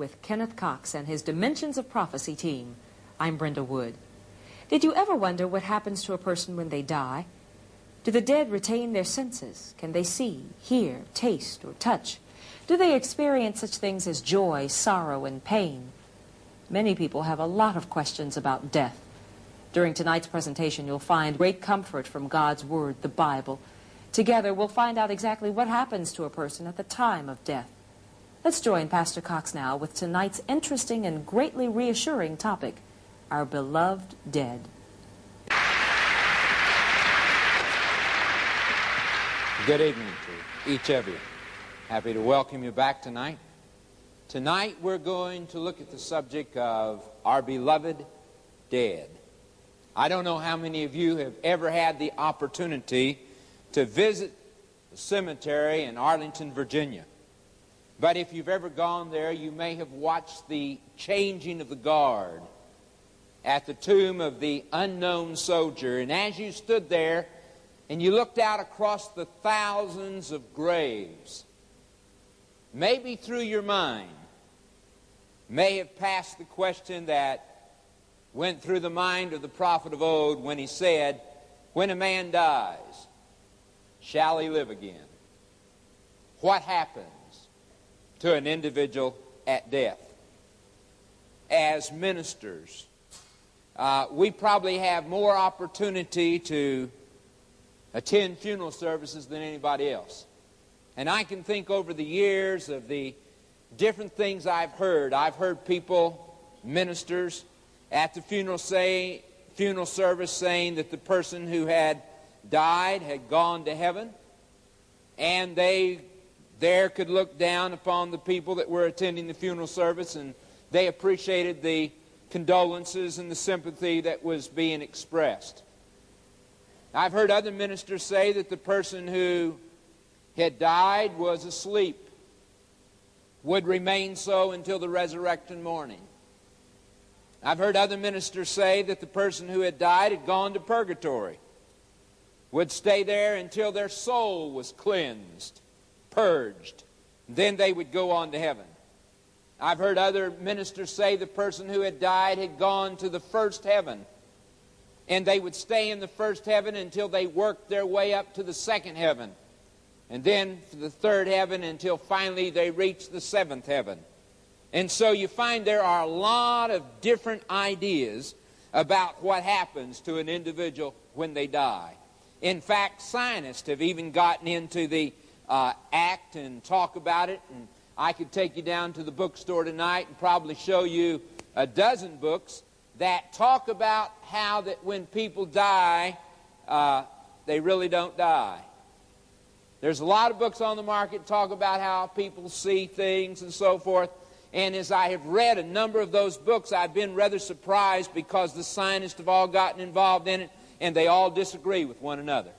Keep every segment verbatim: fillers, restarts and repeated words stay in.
with Kenneth Cox and his Dimensions of Prophecy team. I'm Brenda Wood. Did you ever wonder what happens to a person when they die? Do the dead retain their senses? Can they see, hear, taste, or touch? Do they experience such things as joy, sorrow, and pain? Many people have a lot of questions about death. During tonight's presentation, you'll find great comfort from God's Word, the Bible. Together, we'll find out exactly what happens to a person at the time of death. Let's join Pastor Cox now with tonight's interesting and greatly reassuring topic, our beloved dead. Good evening to each of you. Happy to welcome you back tonight. Tonight we're going to look at the subject of our beloved dead. I don't know how many of you have ever had the opportunity to visit the cemetery in Arlington, Virginia. But if you've ever gone there, you may have watched the changing of the guard at the tomb of the unknown soldier. And as you stood there and you looked out across the thousands of graves, maybe through your mind may have passed the question that went through the mind of the prophet of old when he said, when a man dies, shall he live again? What happens to an individual at death? As ministers, uh, we probably have more opportunity to attend funeral services than anybody else. And I can think over the years of the different things I've heard. I've heard people, ministers, at the funeral say, funeral service saying that the person who had died had gone to heaven, and they there could look down upon the people that were attending the funeral service, and they appreciated the condolences and the sympathy that was being expressed. I've heard other ministers say that the person who had died was asleep, would remain so until the resurrection morning. I've heard other ministers say that the person who had died had gone to purgatory, would stay there until their soul was cleansed, purged, then they would go on to heaven. I've heard other ministers say the person who had died had gone to the first heaven, and they would stay in the first heaven until they worked their way up to the second heaven, and then to the third heaven until finally they reached the seventh heaven. And so you find there are a lot of different ideas about what happens to an individual when they die. In fact, scientists have even gotten into the uh, act and talk about it. And I could take you down to the bookstore tonight and probably show you a dozen books that talk about how that when people die, uh, they really don't die. There's a lot of books on the market that talk about how people see things and so forth. And as I have read a number of those books, I've been rather surprised because the scientists have all gotten involved in it, and they all disagree with one another.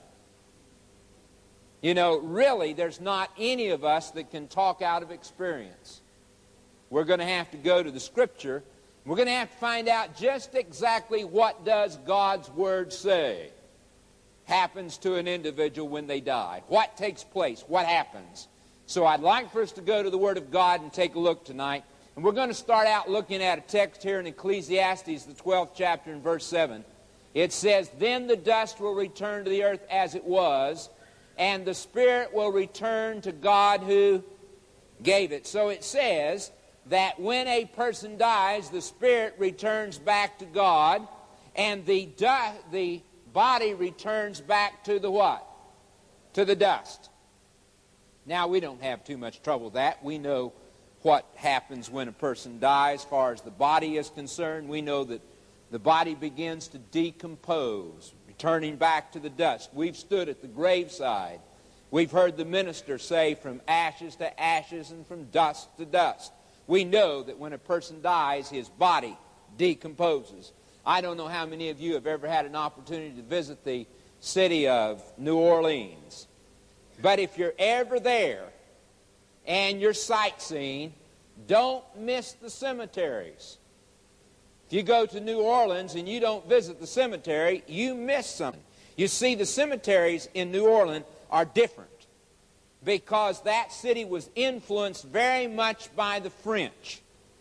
You know, really, there's not any of us that can talk out of experience. We're going to have to go to the Scripture. We're going to have to find out just exactly what does God's Word say happens to an individual when they die. What takes place? What happens? So I'd like for us to go to the Word of God and take a look tonight. And we're going to start out looking at a text here in Ecclesiastes, the twelfth chapter, and verse seven. It says, then the dust will return to the earth as it was, and the spirit will return to God who gave it. So it says that when a person dies, the spirit returns back to God, and the, du- the body returns back to the what? To the dust. Now, we don't have too much trouble with that. We know what happens when a person dies as far as the body is concerned. We know that the body begins to decompose, returning back to the dust. We've stood at the graveside. We've heard the minister say from ashes to ashes and from dust to dust. We know that when a person dies, his body decomposes. I don't know how many of you have ever had an opportunity to visit the city of New Orleans. But if you're ever there and you're sightseeing, don't miss the cemeteries. If you go to New Orleans and you don't visit the cemetery, you miss something. You see, the cemeteries in New Orleans are different because that city was influenced very much by the French.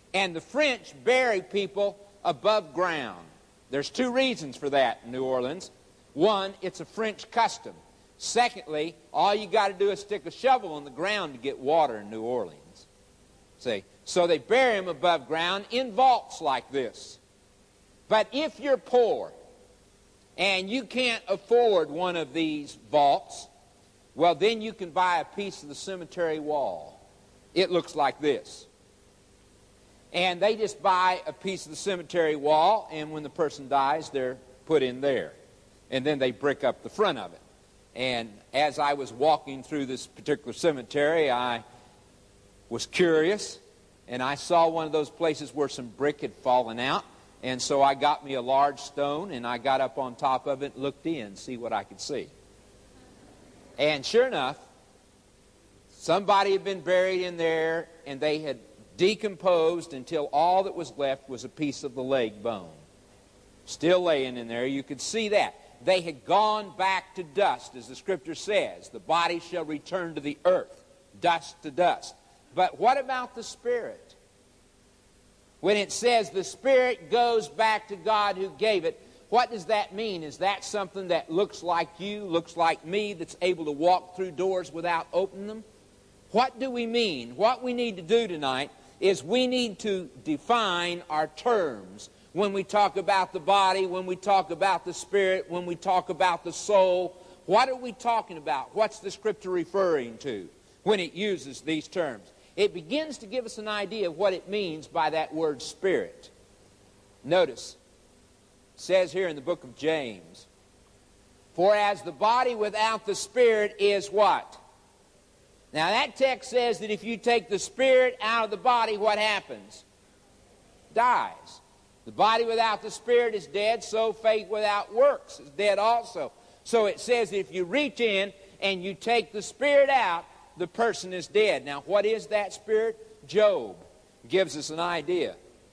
And the French bury people above ground. There's two reasons for that in New Orleans. One, it's a French custom. Secondly, all you got to do is stick a shovel in the ground to get water in New Orleans. See? So they bury them above ground in vaults like this. But if you're poor and you can't afford one of these vaults, well, then you can buy a piece of the cemetery wall. It looks like this. And they just buy a piece of the cemetery wall, and when the person dies, they're put in there. And then they brick up the front of it. And as I was walking through this particular cemetery, I was curious, and I saw one of those places where some brick had fallen out. And so I got me a large stone, and I got up on top of it and looked in, see what I could see. And sure enough, somebody had been buried in there, and they had decomposed until all that was left was a piece of the leg bone. Still laying in there, you could see that. They had gone back to dust, as the Scripture says. The body shall return to the earth, dust to dust. But what about the spirit? When it says the spirit goes back to God who gave it, what does that mean? Is that something that looks like you, looks like me, that's able to walk through doors without opening them? What do we mean? What we need to do tonight is we need to define our terms. When we talk about the body, when we talk about the spirit, when we talk about the soul, what are we talking about? What's the Scripture referring to when it uses these terms? It begins to give us an idea of what it means by that word spirit. Notice, it says here in the book of James, for as the body without the spirit is what? Now that text says that if you take the spirit out of the body, what happens? Dies. The body without the spirit is dead, so faith without works is dead also. So it says if you reach in and you take the spirit out, the person is dead. Now what is that spirit? Job gives us an idea.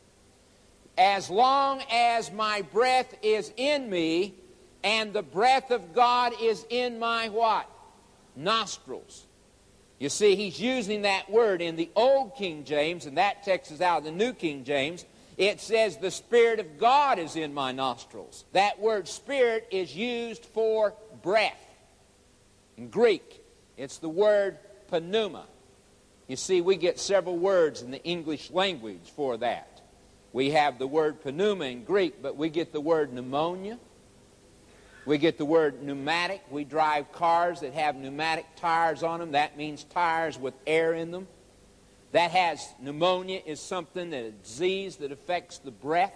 As long as my breath is in me and the breath of God is in my what? Nostrils. You see, he's using that word in the Old King James, and that text is out of the New King James. It says, the Spirit of God is in my nostrils. That word spirit is used for breath. In Greek, it's the word pneuma. You see, we get several words in the English language for that. We have the word pneuma in Greek, but we get the word pneumonia. We get the word pneumatic. We drive cars that have pneumatic tires on them. That means tires with air in them. That has pneumonia is something, that a disease that affects the breath.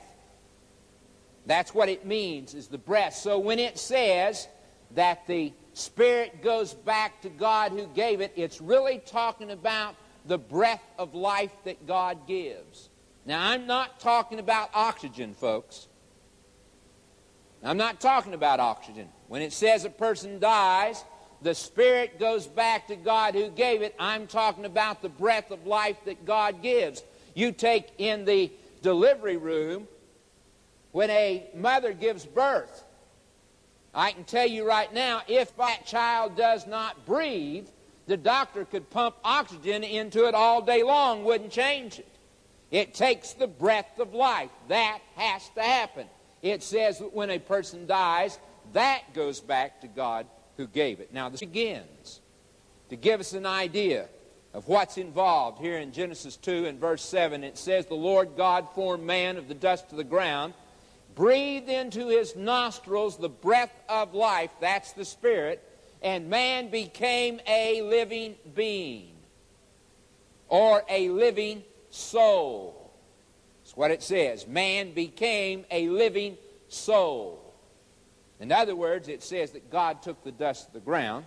That's what it means, is the breath. So when it says that the spirit goes back to God who gave it, it's really talking about the breath of life that God gives. Now, I'm not talking about oxygen, folks. I'm not talking about oxygen. When it says a person dies, the spirit goes back to God who gave it, I'm talking about the breath of life that God gives. You take in the delivery room, when a mother gives birth, I can tell you right now, if that child does not breathe, the doctor could pump oxygen into it all day long, wouldn't change it. It takes the breath of life. That has to happen. It says that when a person dies, that goes back to God who gave it. Now this begins to give us an idea of what's involved. Here in Genesis two and verse seven, it says, the Lord God formed man of the dust of the ground, breathed into his nostrils the breath of life, that's the spirit, and man became a living being, or a living soul. That's what it says. Man became a living soul. In other words, it says that God took the dust of the ground.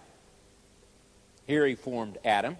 Here he formed Adam.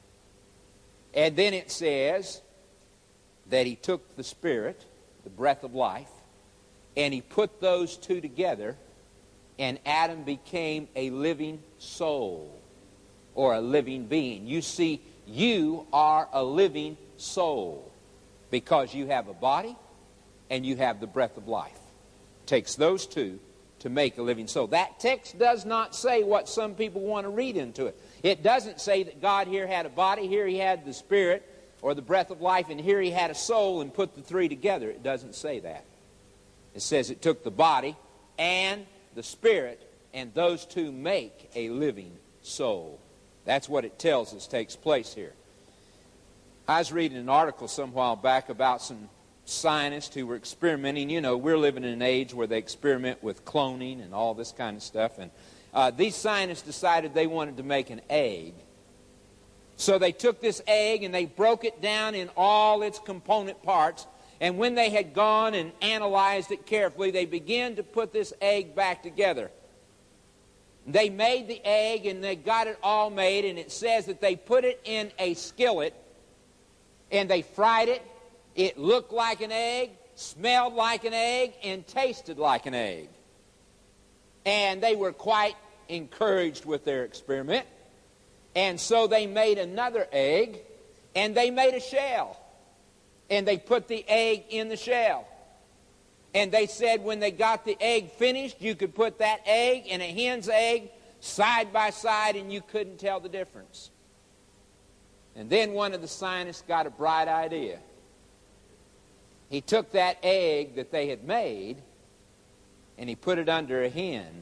And then it says that he took the spirit, the breath of life, and he put those two together, and Adam became a living soul, or a living being. You see, you are a living soul because you have a body and you have the breath of life. It takes those two to make a living soul. That text does not say what some people want to read into it. It doesn't say that God here had a body, here he had the spirit, or the breath of life, and here he had a soul and put the three together. It doesn't say that. It says it took the body and the spirit, and those two make a living soul. That's what it tells us takes place here. I was reading an article some while back about some scientists who were experimenting. You know, we're living in an age where they experiment with cloning and all this kind of stuff. And uh, these scientists decided they wanted to make an egg. So they took this egg and they broke it down in all its component parts. And when they had gone and analyzed it carefully, they began to put this egg back together. They made the egg and they got it all made, and it says that they put it in a skillet and they fried it. It looked like an egg, smelled like an egg, and tasted like an egg. And they were quite encouraged with their experiment. And so they made another egg, and they made a shell. And they put the egg in the shell. And they said when they got the egg finished, you could put that egg and a hen's egg side by side, and you couldn't tell the difference. And then one of the scientists got a bright idea. He took that egg that they had made, and he put it under a hen.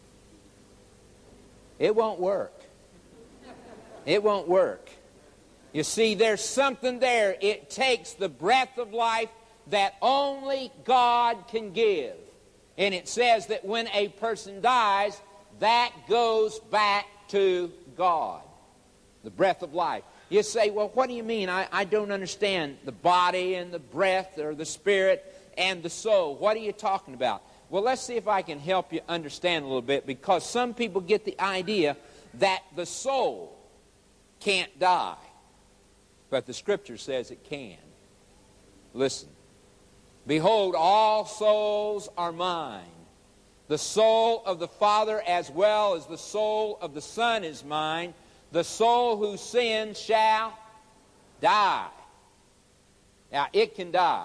It won't work. It won't work. You see, there's something there. It takes the breath of life that only God can give. And it says that when a person dies, that goes back to God. The breath of life. You say, well, what do you mean? I, I don't understand the body and the breath or the spirit and the soul. What are you talking about? Well, let's see if I can help you understand a little bit, because some people get the idea that the soul can't die. But the Scripture says it can. Listen. Behold, all souls are mine. The soul of the Father as well as the soul of the Son is mine. The soul who sins shall die. Now, it can die.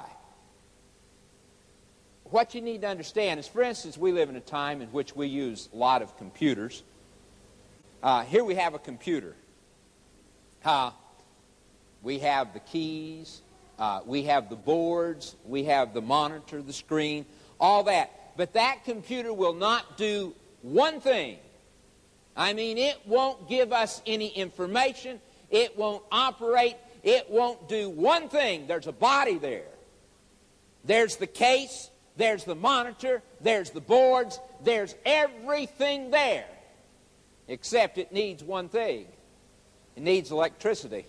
What you need to understand is, for instance, we live in a time in which we use a lot of computers. Uh, here we have a computer. Uh, we have the keys. Uh, we have the boards. We have the monitor, the screen, all that. But that computer will not do one thing. I mean, it won't give us any information. It won't operate. It won't do one thing. There's a body there. There's the case. There's the monitor. There's the boards. There's everything there. Except it needs one thing. It needs electricity.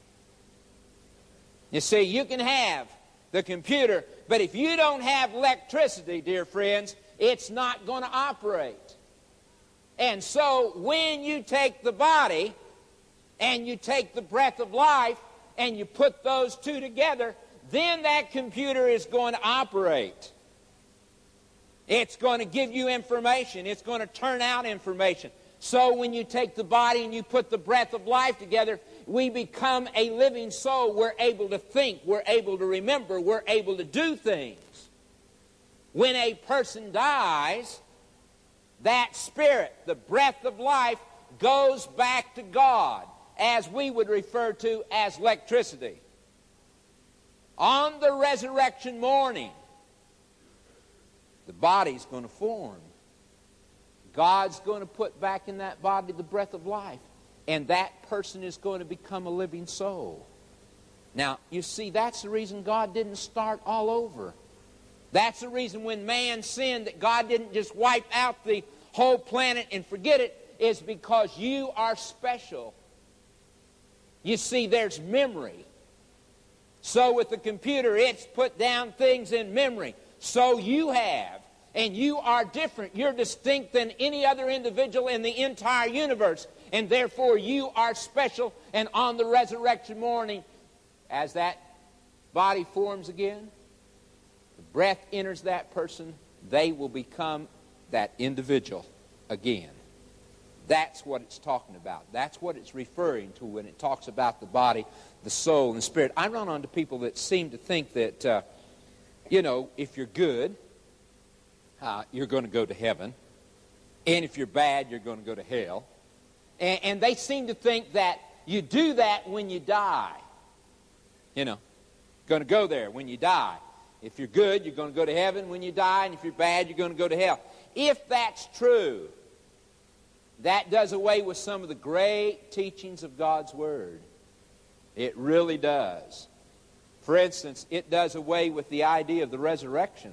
You see, you can have the computer, but if you don't have electricity, dear friends, it's not going to operate. And so when you take the body and you take the breath of life and you put those two together, then that computer is going to operate. It's going to give you information. It's going to turn out information. So when you take the body and you put the breath of life together, we become a living soul. We're able to think. We're able to remember. We're able to do things. When a person dies, that spirit, the breath of life, goes back to God, as we would refer to as electricity. On the resurrection morning, the body's going to form. God's going to put back in that body the breath of life, and that person is going to become a living soul. Now, you see, that's the reason God didn't start all over. That's the reason when man sinned that God didn't just wipe out the whole planet and forget it, is because you are special. You see, there's memory. So with the computer, it's put down things in memory. So you have, and you are different. You're distinct than any other individual in the entire universe. And therefore, you are special. And on the resurrection morning, as that body forms again, the breath enters that person, they will become that individual again. That's what it's talking about. That's what it's referring to when it talks about the body, the soul, and the spirit. I run onto people that seem to think that, uh, you know, if you're good, uh, you're going to go to heaven. And if you're bad, you're going to go to hell. And, and they seem to think that you do that when you die. You know, going to go there when you die. If you're good, you're going to go to heaven when you die, and if you're bad, you're going to go to hell. If that's true, that does away with some of the great teachings of God's Word. It really does. For instance, it does away with the idea of the resurrection.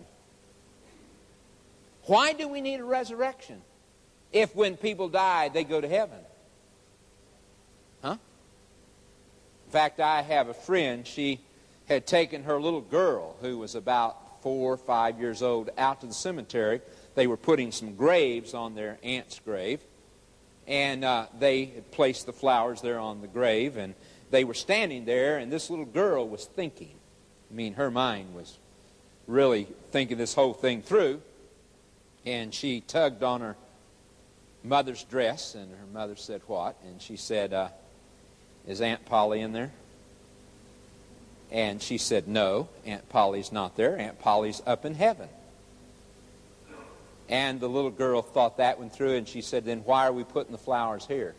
Why do we need a resurrection if when people die, they go to heaven? Huh? In fact, I have a friend, she had taken her little girl, who was about four or five years old, out to the cemetery. They were putting some graves on their aunt's grave, and uh, they had placed the flowers there on the grave, and they were standing there, and this little girl was thinking. I mean, her mind was really thinking this whole thing through, and she tugged on her mother's dress, and her mother said, "What?" And she said, uh, "Is Aunt Polly in there?" And she said, "No, Aunt Polly's not there. Aunt Polly's up in heaven." And the little girl thought that one through, and she said, "Then why are we putting the flowers here?"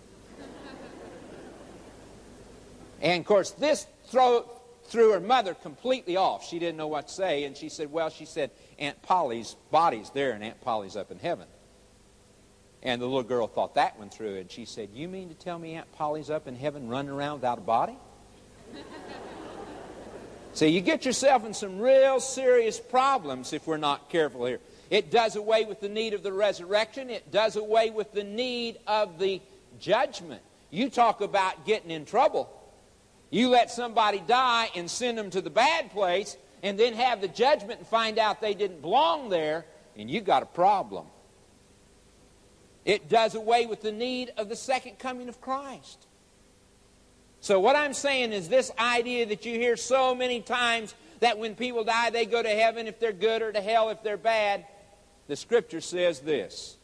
And of course, this throw, threw her mother completely off. She didn't know what to say, and she said, "Well," she said, "Aunt Polly's body's there, and Aunt Polly's up in heaven." And the little girl thought that one through, and she said, "You mean to tell me Aunt Polly's up in heaven running around without a body?" So you get yourself in some real serious problems if we're not careful here. It does away with the need of the resurrection. It does away with the need of the judgment. You talk about getting in trouble. You let somebody die and send them to the bad place and then have the judgment and find out they didn't belong there, and you got a problem. It does away with the need of the second coming of Christ. So what I'm saying is this idea that you hear so many times that when people die they go to heaven if they're good or to hell if they're bad. The Scripture says this: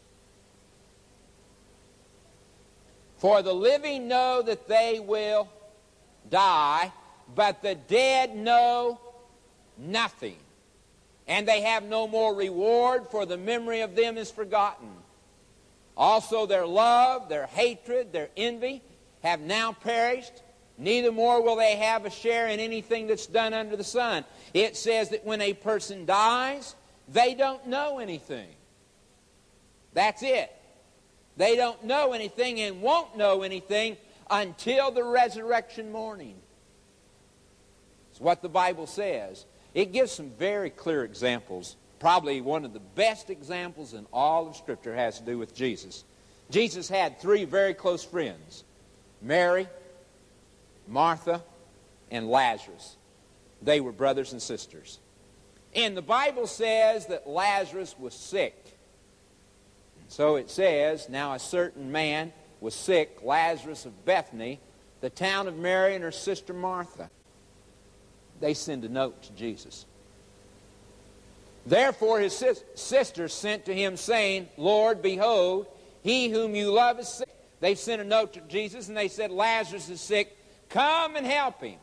"For the living know that they will die, but the dead know nothing. And they have no more reward, for the memory of them is forgotten. Also their love, their hatred, their envy have now perished. Neither more will they have a share in anything that's done under the sun." It says that when a person dies, they don't know anything. That's it. They don't know anything and won't know anything until the resurrection morning. It's what the Bible says. It gives some very clear examples. Probably one of the best examples in all of Scripture has to do with Jesus. Jesus had three very close friends: Mary, Martha, and Lazarus. They were brothers and sisters. And the Bible says that Lazarus was sick. So it says, "Now a certain man was sick, Lazarus of Bethany, the town of Mary and her sister Martha." They send a note to Jesus. "Therefore his sis- sisters sent to him, saying, Lord, behold, he whom you love is sick." They sent a note to Jesus, and they said, "Lazarus is sick. Come and help him."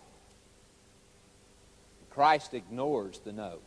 Christ ignores the note.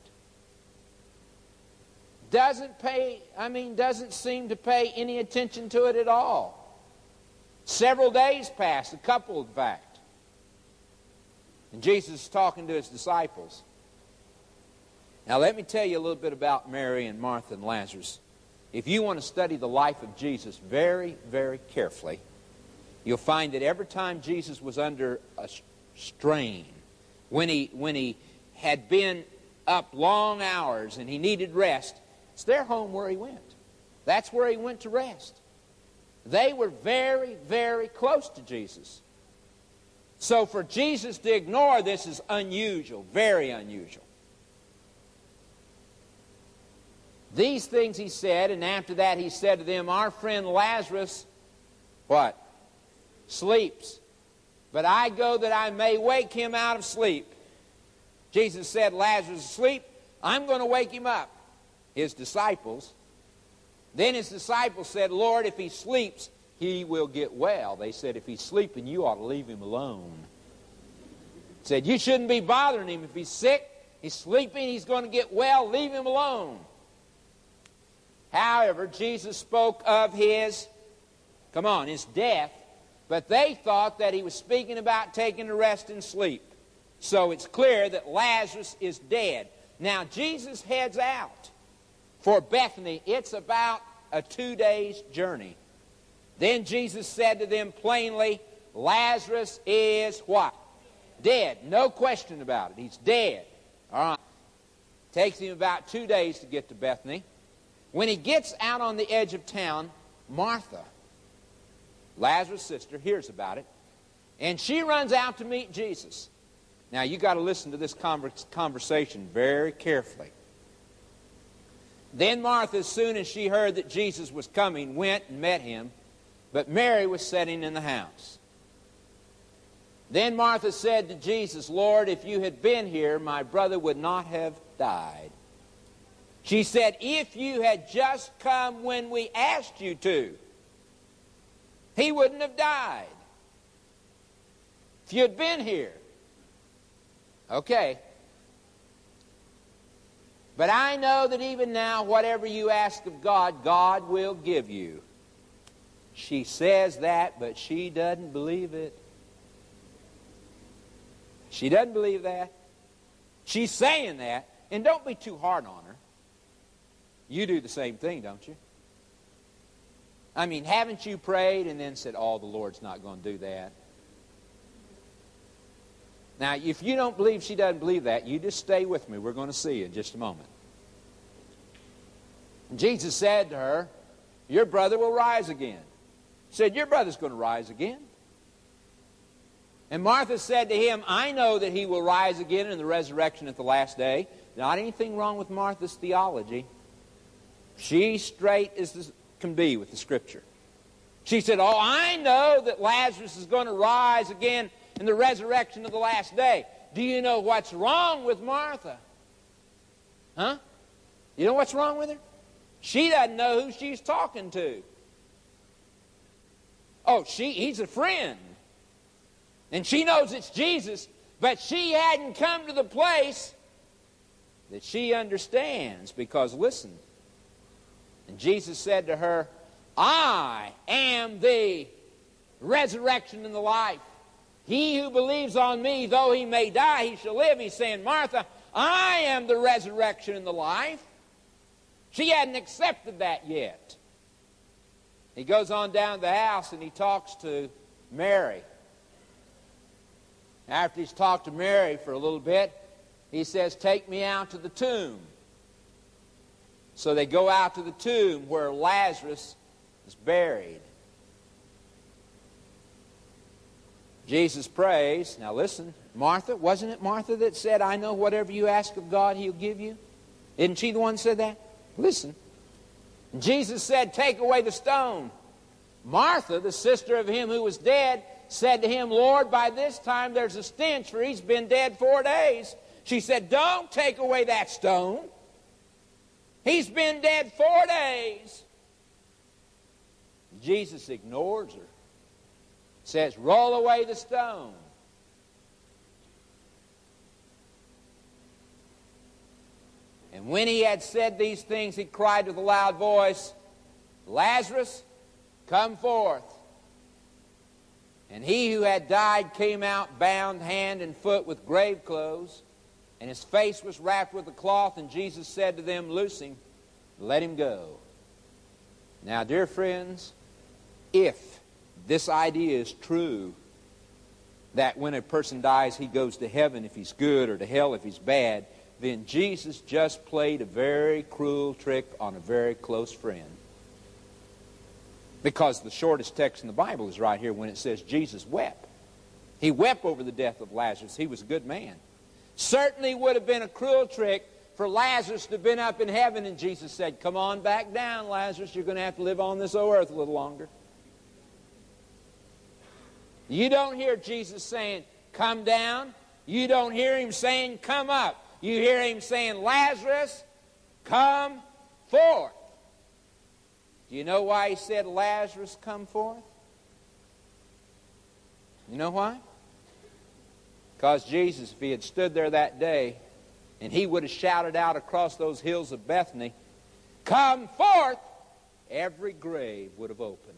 Doesn't pay, I mean, doesn't seem to pay any attention to it at all. Several days pass, a couple in fact. And Jesus is talking to his disciples. Now let me tell you a little bit about Mary and Martha and Lazarus. If you want to study the life of Jesus very, very carefully, you'll find that every time Jesus was under a strain, when he, when he had been up long hours and he needed rest, it's their home where he went. That's where he went to rest. They were very, very close to Jesus. So for Jesus to ignore this is unusual, very unusual. These things he said, and after that he said to them, "Our friend Lazarus," what? "sleeps. But I go that I may wake him out of sleep." Jesus said, "Lazarus is asleep. I'm going to wake him up." His disciples. Then his disciples said, "Lord, if he sleeps, he will get well." They said, "If he's sleeping, you ought to leave him alone." Said, "You shouldn't be bothering him. If he's sick, he's sleeping, he's going to get well. Leave him alone." However, Jesus spoke of his, come on, his death, but they thought that he was speaking about taking a rest and sleep. So it's clear that Lazarus is dead. Now Jesus heads out for Bethany. It's about a two days journey. Then Jesus said to them plainly, Lazarus is what? Dead. No question about it. He's dead. All right. Takes him about two days to get to Bethany. When he gets out on the edge of town, Martha, Lazarus' sister, hears about it, and she runs out to meet Jesus. Now, you got to listen to this convers- conversation very carefully. Then Martha, as soon as she heard that Jesus was coming, went and met him, but Mary was sitting in the house. Then Martha said to Jesus, Lord, if you had been here, my brother would not have died. She said, if you had just come when we asked you to, he wouldn't have died. If you had been here. Okay. But I know that even now, whatever you ask of God, God will give you. She says that, but she doesn't believe it. She doesn't believe that. She's saying that, and don't be too hard on her. You do the same thing, don't you? I mean, haven't you prayed and then said, oh, the Lord's not going to do that? Now, if you don't believe she doesn't believe that, you just stay with me. We're going to see in just a moment. And Jesus said to her, your brother will rise again. He said, your brother's going to rise again. And Martha said to him, I know that he will rise again in the resurrection at the last day. Not anything wrong with Martha's theology. She's straight as can be with the Scripture. She said, oh, I know that Lazarus is going to rise again in the resurrection of the last day. Do you know what's wrong with Martha? Huh? You know what's wrong with her? She doesn't know who she's talking to. Oh, she, he's a friend. And she knows it's Jesus, but she hadn't come to the place that she understands. Because listen, and Jesus said to her, I am the resurrection and the life. He who believes on me, though he may die, he shall live. He's saying, Martha, I am the resurrection and the life. She hadn't accepted that yet. He goes on down to the house and he talks to Mary. After he's talked to Mary for a little bit, he says, take me out to the tomb. So they go out to the tomb where Lazarus is buried. Jesus prays. Now listen, Martha, wasn't it Martha that said, I know whatever you ask of God, he'll give you? Isn't she the one that said that? Listen. Jesus said, take away the stone. Martha, the sister of him who was dead, said to him, Lord, by this time there's a stench, for he's been dead four days. She said, don't take away that stone. He's been dead four days. Jesus ignores her. Says, roll away the stone. And when he had said these things, he cried with a loud voice, Lazarus, come forth. And he who had died came out bound hand and foot with grave clothes, and his face was wrapped with a cloth. And Jesus said to them, loose him, let him go. Now, dear friends, if this idea is true, that when a person dies, he goes to heaven if he's good or to hell if he's bad, then Jesus just played a very cruel trick on a very close friend. Because the shortest text in the Bible is right here when it says Jesus wept. He wept over the death of Lazarus. He was a good man. Certainly would have been a cruel trick for Lazarus to have been up in heaven, and Jesus said, come on back down, Lazarus. You're going to have to live on this old earth a little longer. You don't hear Jesus saying, come down. You don't hear him saying, come up. You hear him saying, Lazarus, come forth. Do you know why he said, Lazarus, come forth? You know why? Because Jesus, if he had stood there that day, and he would have shouted out across those hills of Bethany, come forth, every grave would have opened.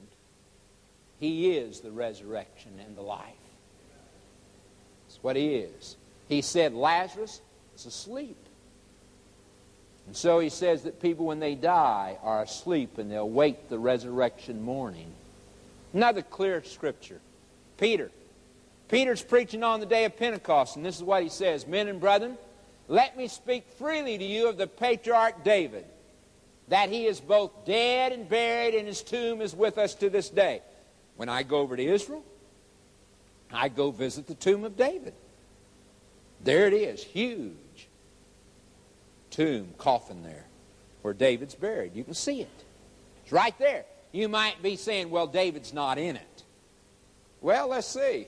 He is the resurrection and the life. That's what he is. He said Lazarus is asleep. And so he says that people, when they die, are asleep and they'll wait the resurrection morning. Another clear scripture. Peter. Peter's preaching on the day of Pentecost, and this is what he says: Men and brethren, let me speak freely to you of the patriarch David, that he is both dead and buried, and his tomb is with us to this day. When I go over to Israel, I go visit the tomb of David. There it is, huge tomb, coffin there, where David's buried. You can see it. It's right there. You might be saying, well, David's not in it. Well, let's see.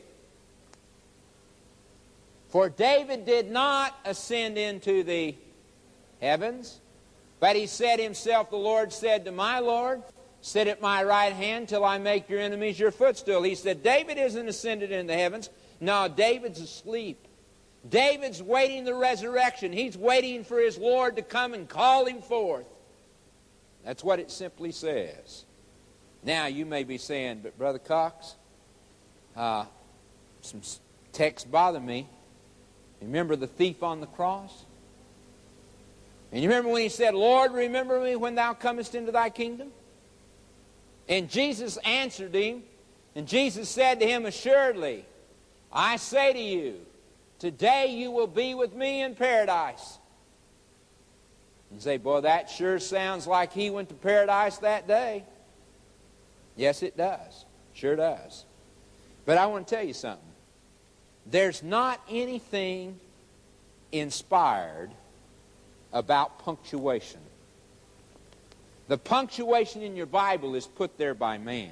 For David did not ascend into the heavens, but he said himself, the Lord said to my Lord, sit at my right hand till I make your enemies your footstool. He said, David isn't ascended into the heavens. No, David's asleep. David's waiting the resurrection. He's waiting for his Lord to come and call him forth. That's what it simply says. Now, you may be saying, but Brother Cox, uh, some texts bother me. Remember the thief on the cross? And you remember when he said, Lord, remember me when thou comest into thy kingdom? And Jesus answered him, and Jesus said to him, assuredly, I say to you, today you will be with me in paradise. You say, boy, that sure sounds like he went to paradise that day. Yes, it does. Sure does. But I want to tell you something. There's not anything inspired about punctuation. The punctuation in your Bible is put there by man.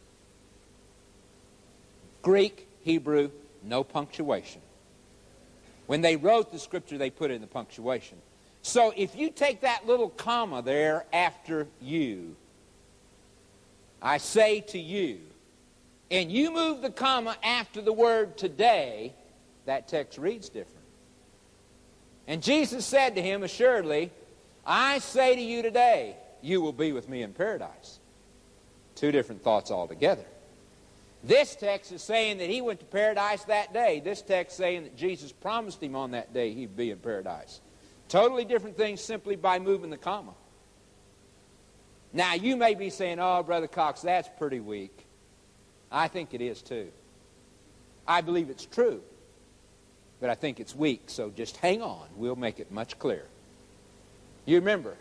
Greek, Hebrew, no punctuation. When they wrote the scripture, they put it in the punctuation. So if you take that little comma there after you, I say to you, and you move the comma after the word today, that text reads different. And Jesus said to him, assuredly, I say to you today, you will be with me in paradise. Two different thoughts altogether. This text is saying that he went to paradise that day. This text is saying that Jesus promised him on that day he'd be in paradise. Totally different things simply by moving the comma. Now, you may be saying, oh, Brother Cox, that's pretty weak. I think it is too. I believe it's true. But I think it's weak, so just hang on. We'll make it much clearer. You remember,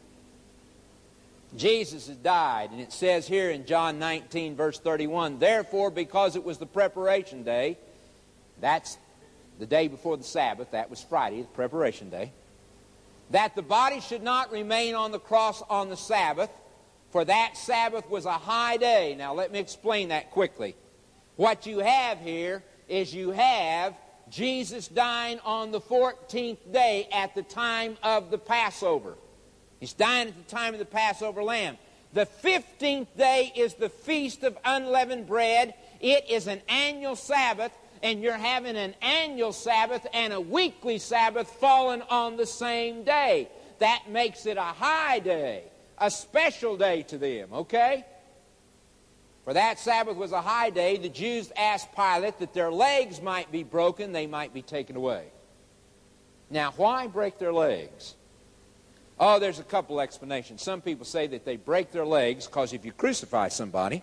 Jesus has died, and it says here in John nineteen, verse thirty-one, therefore, because it was the preparation day, that's the day before the Sabbath, that was Friday, the preparation day, that the body should not remain on the cross on the Sabbath, for that Sabbath was a high day. Now, let me explain that quickly. What you have here is you have Jesus dying on the fourteenth day at the time of the Passover. He's dying at the time of the Passover lamb. The fifteenth day is the Feast of Unleavened Bread. It is an annual Sabbath, and you're having an annual Sabbath and a weekly Sabbath falling on the same day. That makes it a high day, a special day to them, okay? For that Sabbath was a high day. The Jews asked Pilate that their legs might be broken, they might be taken away. Now, why break their legs? Oh, there's a couple explanations. Some people say that they break their legs because if you crucify somebody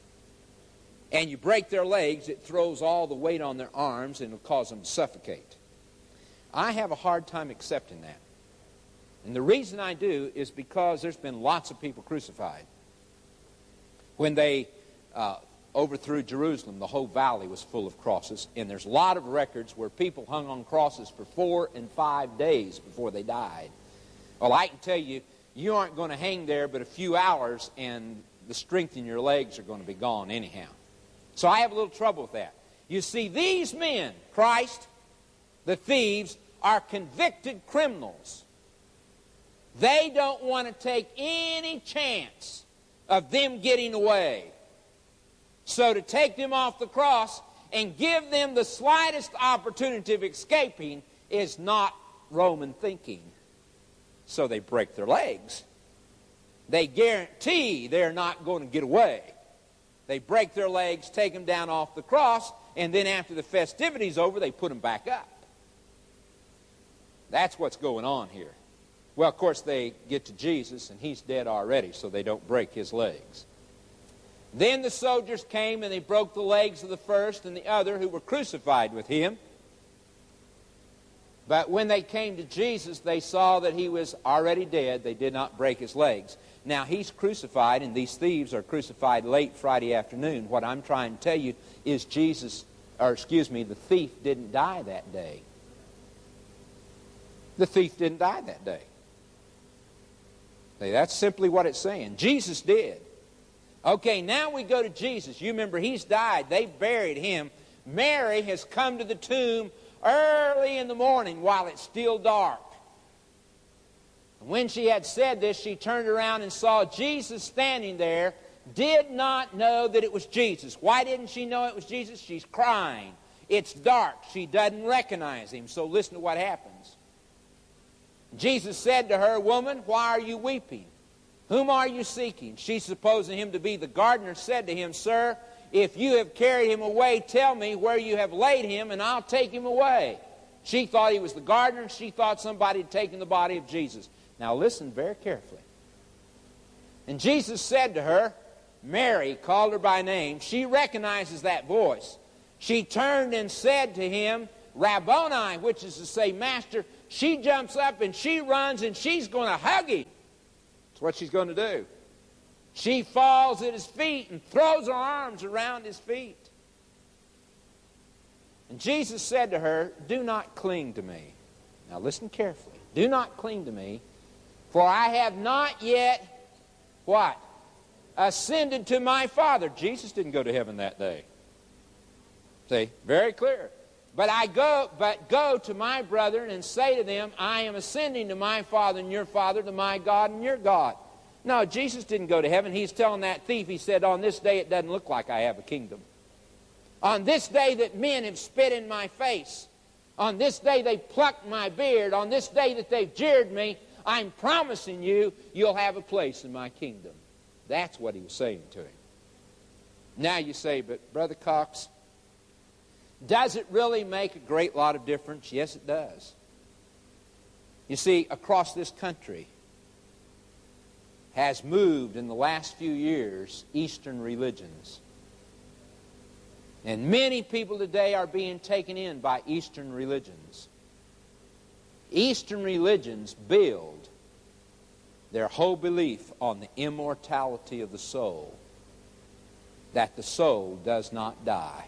and you break their legs, it throws all the weight on their arms and it'll cause them to suffocate. I have a hard time accepting that. And the reason I do is because there's been lots of people crucified. When they uh, overthrew Jerusalem, the whole valley was full of crosses, and there's a lot of records where people hung on crosses for four and five days before they died. Well, I can tell you, you aren't going to hang there but a few hours, and the strength in your legs are going to be gone anyhow. So I have a little trouble with that. You see, these men, Christ, the thieves, are convicted criminals. They don't want to take any chance of them getting away. So to take them off the cross and give them the slightest opportunity of escaping is not Roman thinking. So they break their legs. They guarantee they're not going to get away. They break their legs, take them down off the cross, and then after the festivity's over, they put them back up. That's what's going on here. Well, of course, they get to Jesus, and he's dead already, so they don't break his legs. Then the soldiers came, and they broke the legs of the first and the other who were crucified with him. But when they came to Jesus, they saw that he was already dead. They did not break his legs. Now, he's crucified, and these thieves are crucified late Friday afternoon. What I'm trying to tell you is Jesus, or excuse me, the thief didn't die that day. The thief didn't die that day. That's simply what it's saying. Jesus did. Okay, now we go to Jesus. You remember, he's died. They buried him. Mary has come to the tomb early in the morning while it's still dark. When she had said this, she turned around and saw Jesus standing there, did not know that it was Jesus. Why didn't she know it was Jesus? She's crying. It's dark. She doesn't recognize him. So listen to what happens. Jesus said to her, "Woman, why are you weeping? Whom are you seeking?" She, supposing him to be the gardener, said to him, "Sir, if you have carried him away, tell me where you have laid him, and I'll take him away." She thought he was the gardener. She thought somebody had taken the body of Jesus. Now listen very carefully. And Jesus said to her, Mary, called her by name. She recognizes that voice. She turned and said to him, Rabboni, which is to say, Master. She jumps up and she runs and she's going to hug him. That's what she's going to do. She falls at his feet and throws her arms around his feet. And Jesus said to her, "Do not cling to me." Now listen carefully. "Do not cling to me, for I have not yet," what? "Ascended to my Father." Jesus didn't go to heaven that day. See, very clear. But I go, but go to my brethren and say to them, I am ascending to my Father and your Father, to my God and your God. No, Jesus didn't go to heaven. He's telling that thief, he said, on this day it doesn't look like I have a kingdom. On this day that men have spit in my face, on this day they plucked my beard, on this day that they've jeered me, I'm promising you, you'll have a place in my kingdom. That's what he was saying to him. Now you say, but Brother Cox, does it really make a great lot of difference? Yes, it does. You see, across this country has moved in the last few years Eastern religions. And many people today are being taken in by Eastern religions. Eastern religions build their whole belief on the immortality of the soul, that the soul does not die.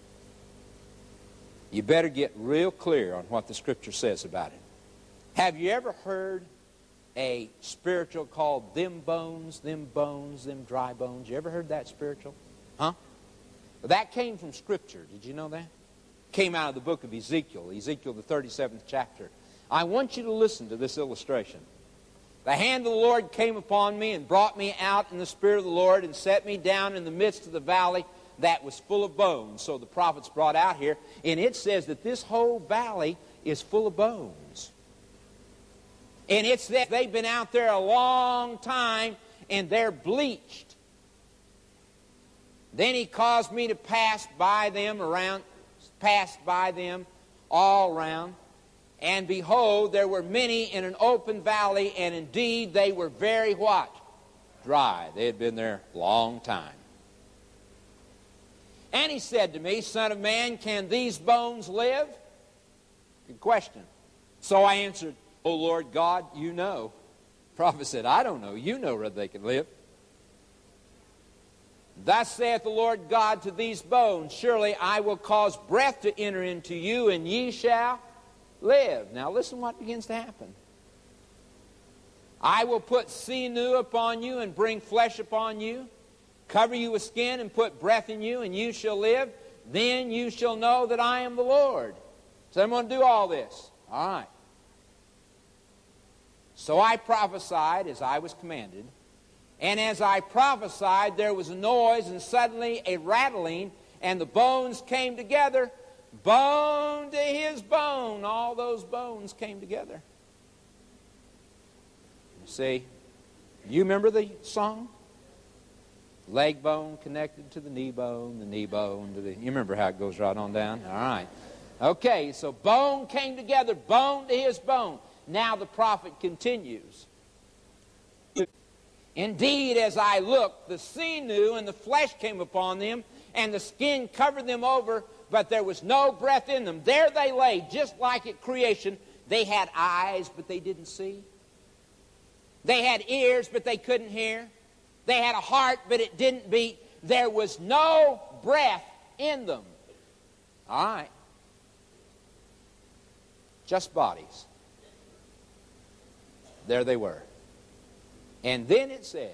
You better get real clear on what the Scripture says about it. Have you ever heard a spiritual called them bones, them bones, them dry bones? You ever heard that spiritual? Huh? Well, that came from Scripture. Did you know that? Came out of the book of Ezekiel, Ezekiel the thirty-seventh chapter. I want you to listen to this illustration. The hand of the Lord came upon me and brought me out in the Spirit of the Lord and set me down in the midst of the valley that was full of bones. So the prophet's brought out here, and it says that this whole valley is full of bones. And it's that they've been out there a long time, and they're bleached. Then he caused me to pass by them around, pass by them all around. And behold, there were many in an open valley, and indeed they were very what? Dry. They had been there a long time. And he said to me, Son of man, can these bones live? Good question. So I answered, O Lord God, you know. The prophet said, I don't know. You know whether they can live. Thus saith the Lord God to these bones, surely I will cause breath to enter into you, and ye shall live. Now listen what begins to happen. I will put sinew upon you and bring flesh upon you, cover you with skin and put breath in you, and you shall live. Then you shall know that I am the Lord. So I'm going to do all this. All right. So I prophesied as I was commanded. And as I prophesied, there was a noise and suddenly a rattling, and the bones came together. Bone to his bone. All those bones came together. You see, you remember the song? Leg bone connected to the knee bone, the knee bone to the... You remember how it goes right on down? All right. Okay, so bone came together, bone to his bone. Now the prophet continues. Indeed, as I looked, the sinew and the flesh came upon them, and the skin covered them over, but there was no breath in them. There they lay, just like at creation. They had eyes, but they didn't see. They had ears, but they couldn't hear. They had a heart, but it didn't beat. There was no breath in them. All right. Just bodies. There they were. And then it says,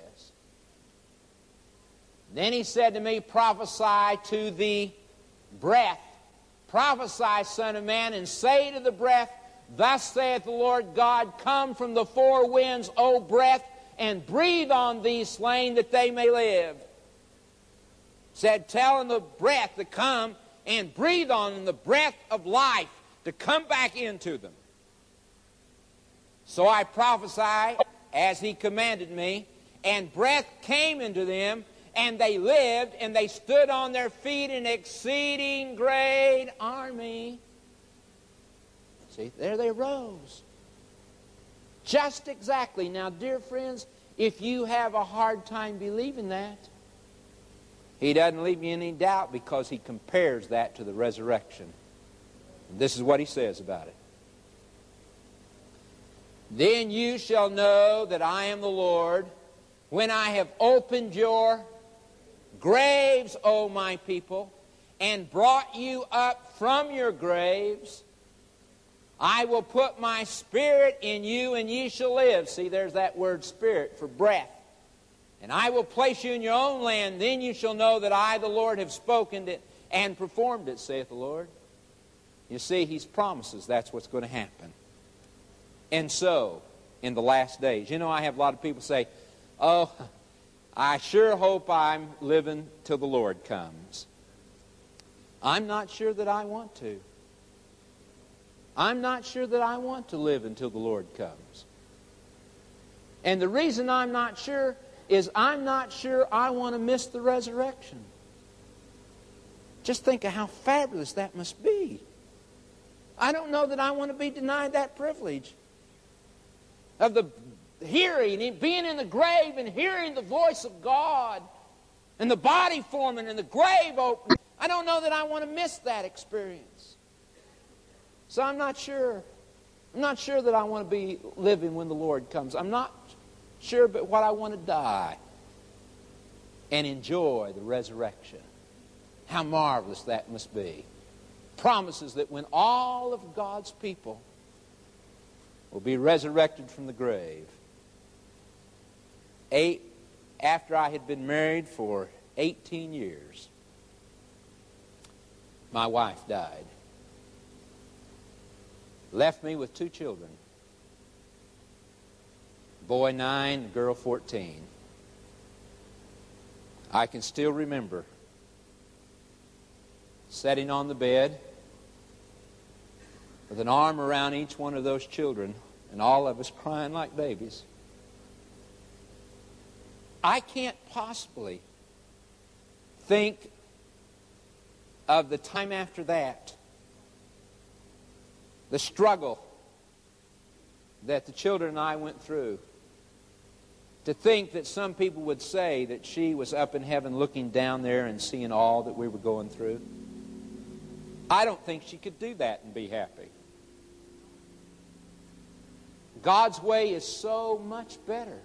then he said to me, prophesy to the breath. Prophesy, son of man, and say to the breath, thus saith the Lord God, come from the four winds, O breath, and breathe on these slain that they may live. Said, tell them the breath to come and breathe on them the breath of life to come back into them. So I prophesied as he commanded me, and breath came into them, and they lived, and they stood on their feet, an exceeding great army. See, there they rose. Just exactly. Now, dear friends, if you have a hard time believing that, he doesn't leave you in any doubt, because he compares that to the resurrection. And this is what he says about it. Then you shall know that I am the Lord, when I have opened your graves, O my people, and brought you up from your graves. I will put my spirit in you, and ye shall live. See, there's that word spirit for breath. And I will place you in your own land. Then you shall know that I, the Lord, have spoken it and performed it, saith the Lord. You see, he promises that's what's going to happen. And so, in the last days, you know, I have a lot of people say, oh, I sure hope I'm living till the Lord comes. I'm not sure that I want to. I'm not sure that I want to live until the Lord comes. And the reason I'm not sure is I'm not sure I want to miss the resurrection. Just think of how fabulous that must be. I don't know that I want to be denied that privilege of the hearing, being in the grave and hearing the voice of God and the body forming and the grave opening. I don't know that I want to miss that experience. So I'm not sure. I'm not sure that I want to be living when the Lord comes. I'm not sure but what I want to die and enjoy the resurrection. How marvelous that must be. Promises that when all of God's people will be resurrected from the grave. Eight, after I had been married for eighteen years, my wife died. Left me with two children. Boy nine, girl fourteen. I can still remember sitting on the bed with an arm around each one of those children, and all of us crying like babies. I can't possibly think of the time after that, the struggle that the children and I went through, to think that some people would say that she was up in heaven looking down there and seeing all that we were going through. I don't think she could do that and be happy. God's way is so much better.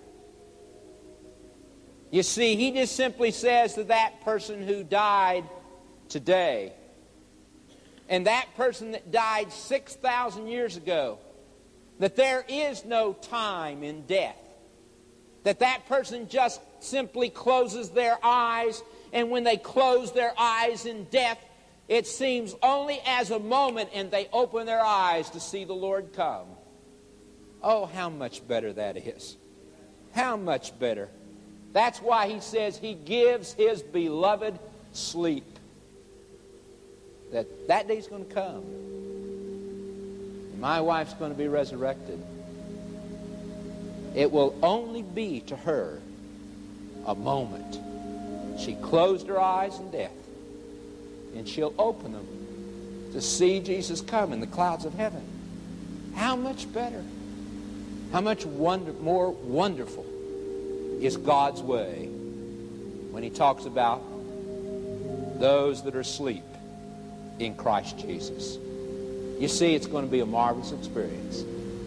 You see, he just simply says to that person who died today, and that person that died six thousand years ago, that there is no time in death. That that person just simply closes their eyes, and when they close their eyes in death, it seems only as a moment, and they open their eyes to see the Lord come. Oh, how much better that is. How much better. That's why he says he gives his beloved sleep. That that day's going to come. And my wife's going to be resurrected. It will only be to her a moment. She closed her eyes in death, and she'll open them to see Jesus come in the clouds of heaven. How much better, how much wonder, more wonderful is God's way when He talks about those that are asleep in Christ Jesus. You see, it's going to be a marvelous experience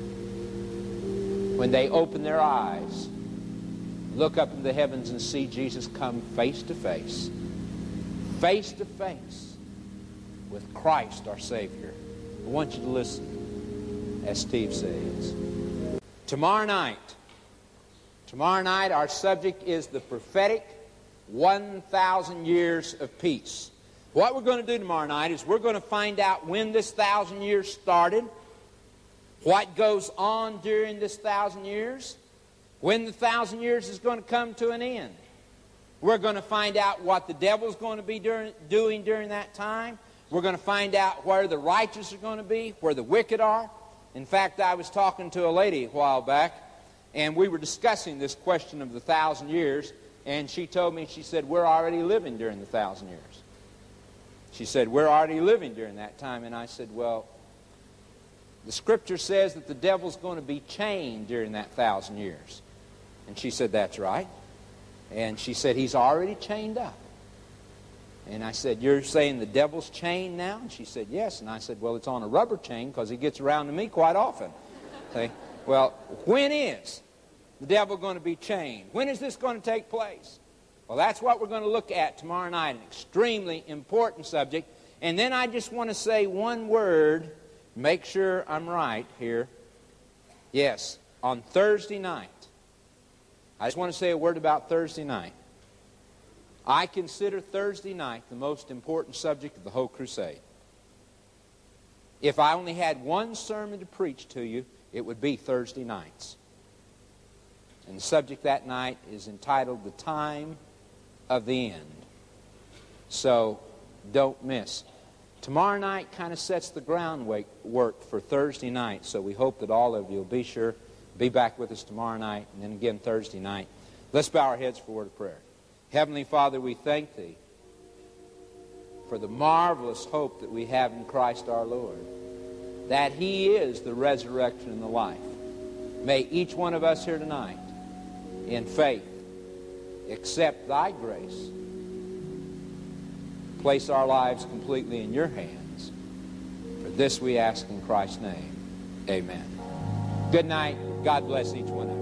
when they open their eyes, look up into the heavens and see Jesus come face to face, face to face with Christ our Savior. I want you to listen as Steve says. Tomorrow night, tomorrow night our subject is the prophetic one thousand years of peace. What we're going to do tomorrow night is we're going to find out when this thousand years started, what goes on during this thousand years, when the thousand years is going to come to an end. We're going to find out what the devil's going to be during, doing during that time. We're going to find out where the righteous are going to be, where the wicked are. In fact, I was talking to a lady a while back, and we were discussing this question of the thousand years, and she told me, she said, we're already living during the thousand years. She said, we're already living during that time. And I said, well, the Scripture says that the devil's going to be chained during that thousand years. And she said, that's right. And she said, he's already chained up. And I said, you're saying the devil's chained now? And she said, yes. And I said, well, it's on a rubber chain because he gets around to me quite often. See? Well, when is the devil going to be chained? When is this going to take place? Well, that's what we're going to look at tomorrow night, an extremely important subject. And then I just want to say one word, make sure I'm right here. Yes, on Thursday night. I just want to say a word about Thursday night. I consider Thursday night the most important subject of the whole crusade. If I only had one sermon to preach to you, it would be Thursday nights. And the subject that night is entitled The Time of the End. So don't miss. Tomorrow night kind of sets the groundwork for Thursday night, so we hope that all of you will be sure be back with us tomorrow night and then again Thursday night. Let's bow our heads for a word of prayer. Heavenly Father, we thank Thee for the marvelous hope that we have in Christ our Lord, that He is the resurrection and the life. May each one of us here tonight, in faith, accept Thy grace, place our lives completely in Your hands. For this we ask in Christ's name. Amen. Good night. God bless each one of you.